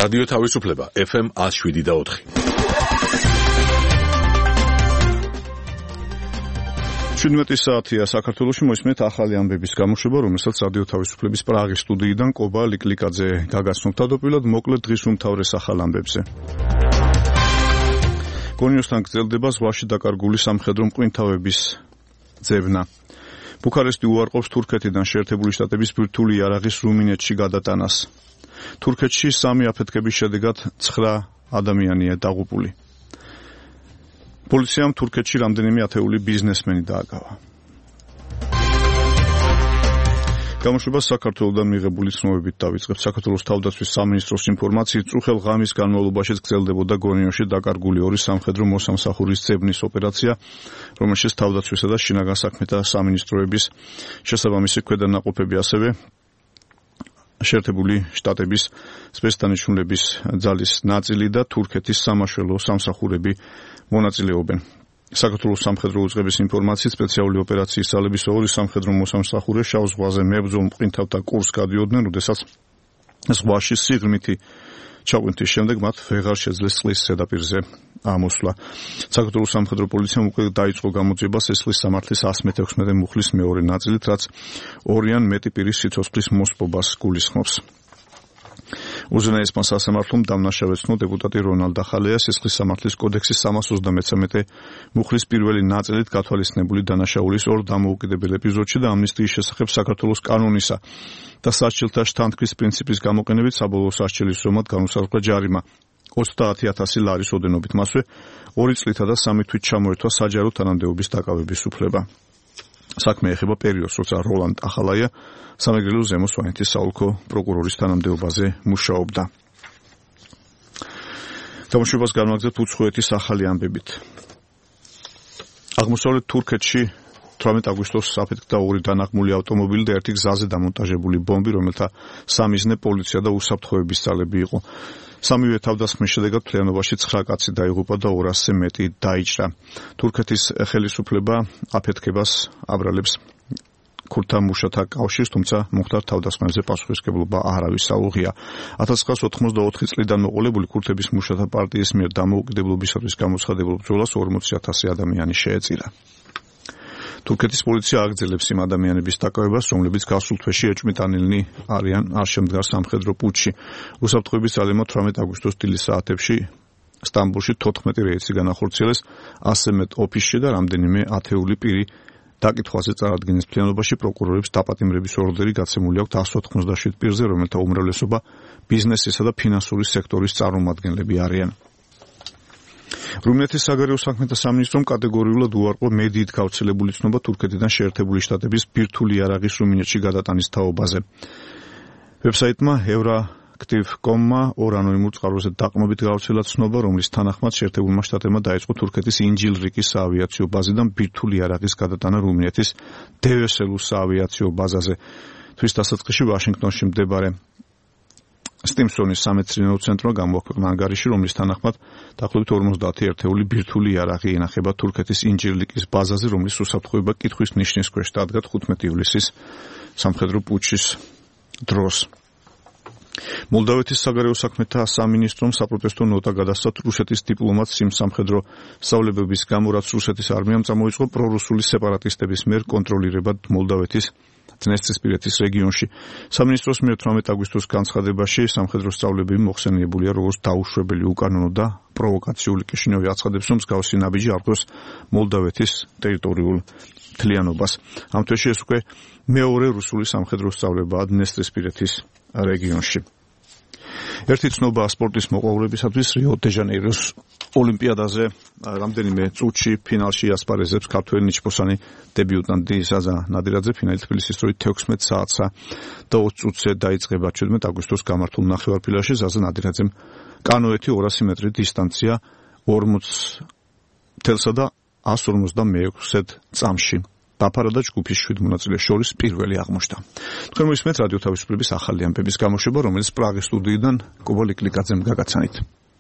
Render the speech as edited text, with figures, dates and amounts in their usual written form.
რადიო თავისუფლება FM 107.4. 17 საათია საქართველოში მოისმენთ ახალი ამბების გამოშვება, რომელსაც რადიო თავისუფლების პრაღის სტუდიიდან კობა ლიკლიკაძე გაგაცნობთ. თავდაპირველად მოკლედ დღის უმთავრეს ახალ ამბებზე. გონიოსთან გრძელდება ზღვაში დაკარგული სამხედრო მყინვარების ძებნა. ბუქარესტი უარყოფს თურქეთიდან შეერთებული შტატების ბირთვული იარაღის რუმინეთში გადატანას. თურქეთში 3 აფეთქების შედეგად 9 ადამიანია დაღუპული. პოლიციამ თურქეთში რამდენიმე ათეული ბიზნესმენი დააკავა. გამოშვებას საქართველოსთან მიღებული ცნობებით დავიწყებთ. საქართველოს თავდაცვის სამინისტროს ინფორმაციით, წუხელ ღამის განმავლობაში გრძელდებოდა გონიოში დაკარგული 2 სამხედრო მოსამსახურის ძებნის ოპერაცია, რომელშიც თავდაცვისა და შინაგან საქმეთა სამინისტროების შესაბამისი ქვედანაყოფები, ასევე შეერთებული შტატების სპეცდანიშნულების ძალის ნაწილი და თურქეთის სამაშველო სამსახურები მონაწილეობენ. საქართველოს სამხედრო უწყების ინფორმაციით, სპეციალური ოპერაციის ძალების 2 სამხედრო მოსამსახურე შავ ზღვაზე მებრძოლ მყინვართა კურსს გადიოდნენ, როდესაც ზღვაში სიღრმითი ჩაყვანის შემდეგ მათ ვეღარ შეძლეს წყლის ზედაპირზე ამოსვლა. საქართველოს სამხედრო პოლიციამ უკვე დაიწყო გამოძიება სისხლის სამართლის 116 მუხლის მეორე ნაწილით, რაც 2 ან მეტი პირის სიცოცხლის მოსპობას გულისხმობს. უზენაესმა სასამართლომ დამნაშავე ცნო დეპუტატი რონალდ ახალია სისხლის სამართლის კოდექსის 333 მუხლის პირველი ნაწილით გათვალისწინებული დანაშაულის 2 დამოუკიდებელ ეპიზოდში და ამნისტიის შესახებ საქართველოს კანონისა და სასჯელთა შთანთქმის პრინციპის გამოყენებით საბოლოო სასჯელის ზომად განუსაზღვრა ჯარიმა 30,000 ლარის ოდენობით. მასვე 2 წლითა და 3 თვით ჩამოერთვა საჯარო თანამდებობის დაკავების უფლება. საქმე ეხება პერიოდს, როცა როლანდ ახალაია სამეგრელო ზემო სვანეთის საოლქო პროკურორის თანამდებობაზე მუშაობდა. გამოშვებას განვაგრძებთ უცხოეთის ახალი ამბებით. აღმოსავლეთ თურქეთში 18 აგვისტოს აფეთქდა 2 დანაღმული ავტომობილი და 1 გზაზე დამონტაჟებული ბომბი, რომელთა სამიზნე პოლიცია და უსაფრთხოების ძალები იყო. სამივე თავდასხმის შედეგად მთლიანობაში 9 კაცი დაიღუპა და 200-ზე მეტი დაიჭრა. თურქეთის ხელისუფლება აფეთქებას აბრალებს ქურთთა მუშათა კავშირს, თუმცა მომხდარ თავდასხმებზე პასუხისმგებლობა არავის აუღია. 1984 წლიდან მოყოლებული ქურთების მუშათა პარტიის მიერ დამოუკიდებლობისათვის გამოცხადებულ ბრძოლას 40,000 ადამიანი შეეწირა. თურქეთის პოლიცია აგრძელებს იმ ადამიანების დაკავებას, რომლებიც გასულ თვეში ეჭვმიტანილნი არიან არ შემდგარ სამხედრო პუტჩში. უსაფრთხოების ძალებმა 18 აგვისტოს დილის საათებში სტამბოლში 14 რეისი განახორციელეს, 100 მეტ ოფისში და რამდენიმე ათეული პირი დაკითხვაზე წარადგენის. მთლიანობაში პროკურორებს დაპატიმრების ორდერი გაცემული აქვთ 197 პირზე, რომელთა უმრავლესობა ბიზნესისა და ფინანსური სექტორის წარმომადგენლები არიან. რუმინეთის საგარეო საქმეთა სამინისტრომ კატეგორიულად უარყო მედიით გავრცელებული ცნობა თურქეთიდან შეერთებული შტატების ბირთვული იარაღის რუმინეთში გადატანის თაობაზე. ვებსაიტმა Euractiv.com-მა 2 ანონიმურ წყაროზე დაყრდნობით გავრცელა ცნობა, რომლის თანახმად შეერთებულმა შტატებმა დაიწყო თურქეთის ინჯილრიკის საავიაციო ბაზიდან ბირთვული იარაღის გადატანა რუმინეთის დევესელუს საავიაციო ბაზაზე. თვის დასაწყისში ვაშინგტონში მდებარე სტიმსონის სამეცნიერო ცენტრმა გამოაქვეყნა ანგარიში, რომლის თანახმად დაახლოებით 50 ერთეული ბირთვული იარაღი ინახება თურქეთის ინჯილრიკის ბაზაზე, რომლის უსაფრთხოება კითხვის ნიშნის ქვეშ დადგა 15 ივლისის სამხედრო პუტჩის დროს. მოლდავეთის საგარეო საქმეთა სამინისტრომ საპროტესტო ნოტა გადასცა რუსეთის დიპლომატს იმ სამხედრო სწავლებების გამო, რაც რუსეთის არმიამ წამოიწყო პრორუსული სეპარატისტების მიერ კონტროლირება მოლდავეთის დნესტრისპირეთის რეგიონში. სამინისტროს მიერ 18 აგვისტოს განცხადებაში სამხედრო სწავლებები მოხსენიებულია როგორც დაუშვებელი, უკანონო და პროვოკაციული. კიშინევი აცხადებს, რომ მსგავსი ნაბიჯი აღწევს მოლდავეთის ტერიტორიულ მთლიანობას. ამ თვეში ეს უკვე მეორე რუსული სამხედრო სწავლებაა დნესტრისპირეთის რეგიონში. ერთი ცნობა სპორტის მოყვარულებისათვის რიო-დე-ჟანეიროს ოლიმპიადაზე რამდენიმე წუთში ფინალში ასპარეზებს ქართველი ნიჩბოსანი დებიუტანტი ზაზა ნადირაძე. ფინალი თბილისის დროით 16 საათსა და 20 წუთზე დაიწყება. 17 აგვისტოს გამართულ ნახევარფინალში ზაზა ნადირაძემ კანოეთი 200 მეტრი დისტანცია 40-ისა და 156 წამში დაფარა და ჯგუფის 7 მონაწილეს შორის პირველი აღმოჩნდა. თქვენ მოისმენთ რადიო თავისუფლების ახალი ამბების გამოშვება, რომელიც პრაღის სტუდიიდან კობა ლიკლიკაძემ გაგაცანით.